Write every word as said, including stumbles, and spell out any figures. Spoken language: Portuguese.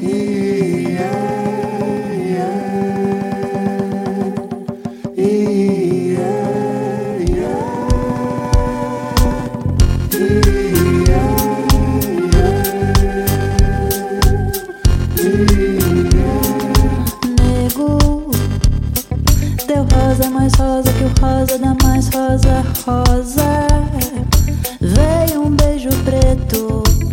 Rosa mais rosa que o rosa da mais rosa rosa. Veio um beijo preto